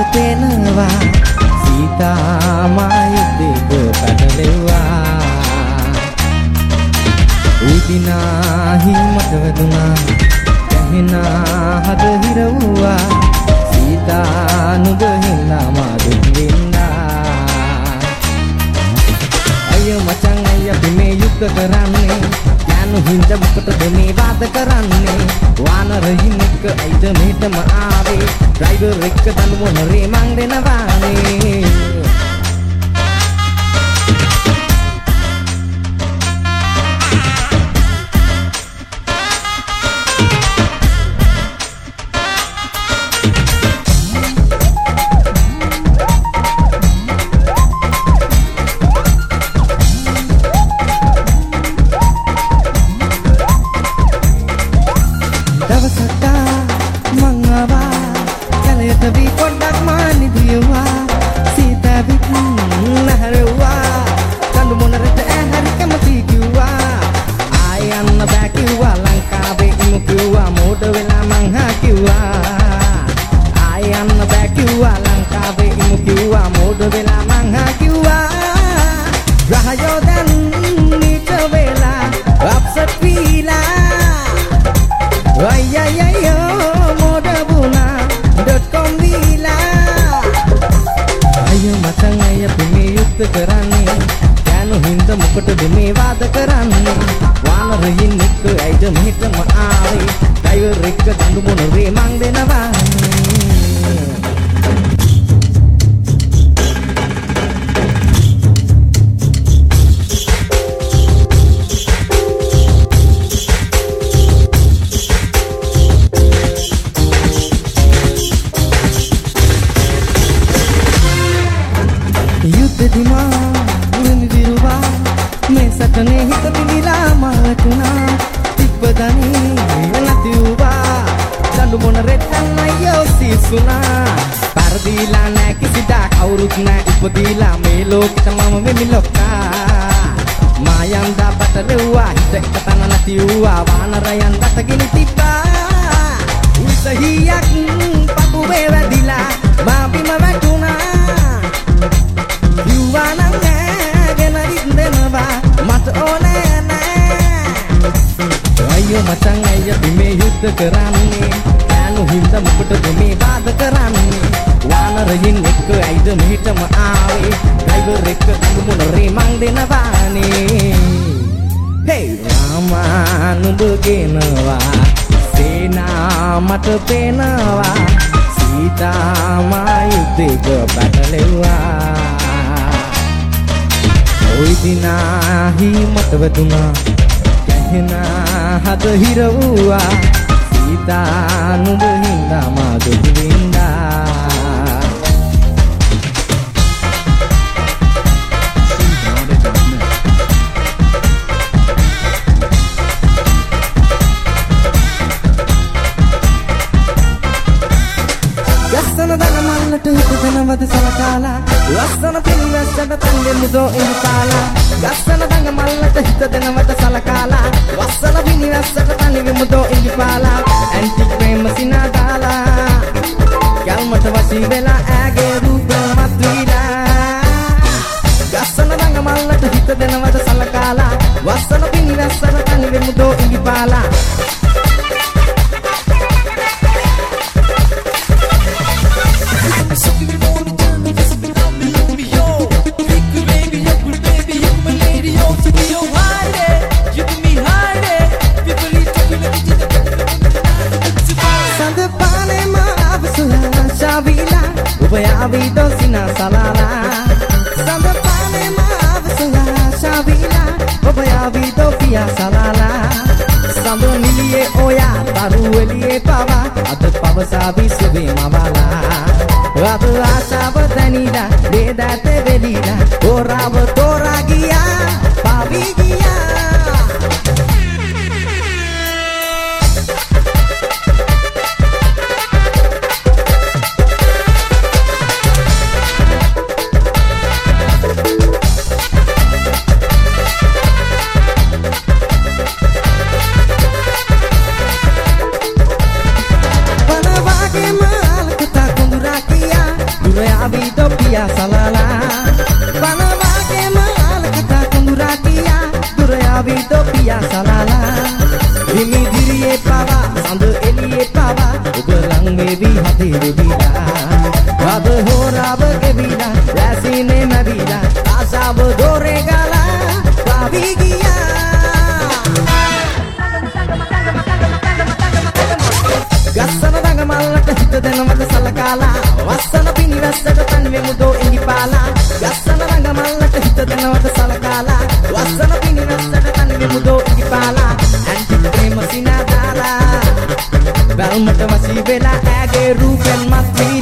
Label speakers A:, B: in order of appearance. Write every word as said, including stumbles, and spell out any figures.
A: තේනවා සීතා මායුද්ධයක පැටලෙව්වා උදිනා හිමට වැදුනා ගැහෙනා හද හිරවුවා සීතා නුඹ හින්දා මා දුක් විඳා අයියෝ මචං අයියා අපි මේ යුද්ධ කරන්නේ යනු හින්දා මොකටද මේ වාද කරන්නේ වානරින් එක්ක ඇයිද මෙහෙටම ආවේ ඩ්‍රයිවර් එක්ක දඬු මොනරේ මං දෙනවානේ ආවි තොපියා සලාලා වනවාගේ මාල කතා කුඹුරා කියා දුර ආවි තොපියා සලාලා හිමි දිරියේ පවා සඳ එළියේ පවා ඔබ ලං වේවි හදේ වෙවිලා රබ හොරාව ගෙවිලා රැසිනේ මැවිලා ආසාව දොරේ ගලා පාවි ගියා ගස්සන දඟ මල්ලට හිත දෙනවද සලකාලා වස්සන පිනිවැස්සට තන්වෙමු දෝ එලිපාලා ගස්සන දඟ මල්ලට හිත දෙනවද සලකාලා වස්සන පිනිවැස්සට තන්වෙමු දෝ එලිපාලා ඇන්ටි ප්‍රේම සිනාදාලා බැල්මට වසී වෙලා ඇගේ රූපෙන් මත් වී